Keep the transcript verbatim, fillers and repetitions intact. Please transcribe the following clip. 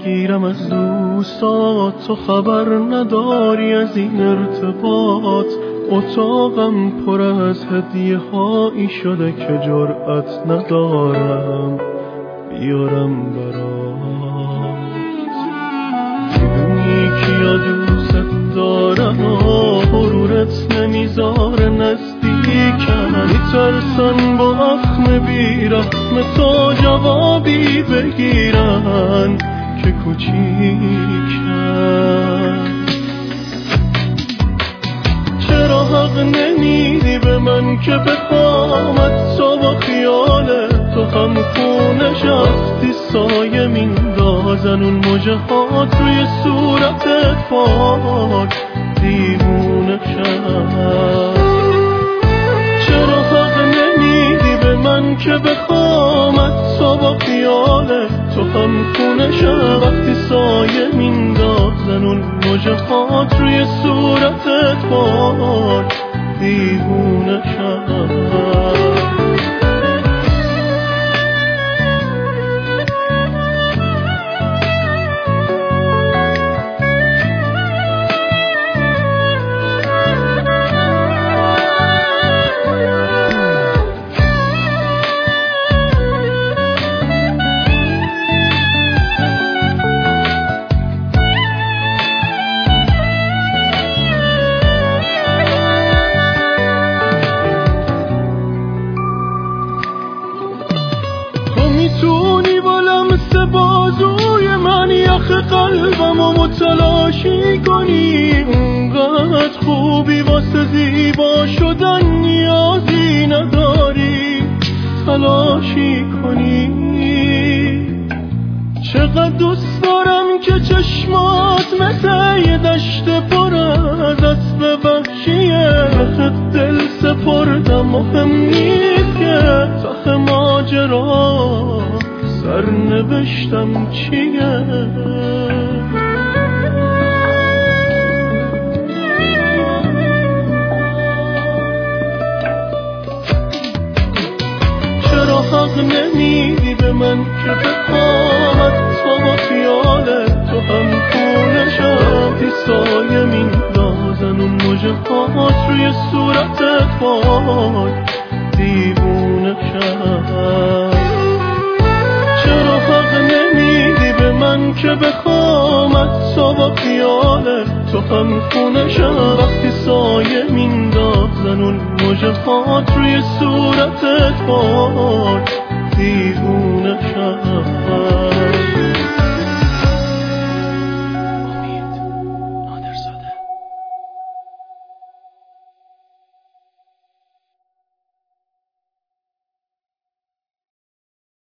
بگیرم از دوستات، تو خبر نداری از این ارتباط. اتاقم پر از هدیه هایی شده که جرأت ندارم بیارم برات. میدونی کیا دوست دارم و غرورت نمیذاره نزدیکم. میترسن با اخم بیرحم تو جوابی بگیرن که کوچیکم. چرا حق نمیدی به من که بخوامت تو با خیال تو هم خونه شفتی سایه میندازن اون موجه هات روی صورتت پاک دیوونه شد. چرا حق نمیدی به من که بخوامت تو با خیال تو هم خونه شد وقتی سایه میندازن اون موجه هات روی صورتت پاک دیوونه شد. میتونی با لمس بازوی من یخ قلبم و متلاشی کنی. اونقدر خوبی واسه زیبا شدن نیازی نداری تلاشی کنی. چقدر دوست دارم که چشمات مثل یه دشت پر از اسب وحشیه. خد دل سپردم مهم نیست که ته ماجرا سرنوشتم چیه. چرا حق نمیدی به من که بخوامت تو با خیال تو هم خونه شدی سایه میندازن اون موجه هات روی صورتت پاک دیوونه شد. چرا حق نمیدی به من که بخوامت تو با خیال تو هم خونه شد وقتی سایه میندازن اون موجه هات روی صورتت پاک دیوونه شد.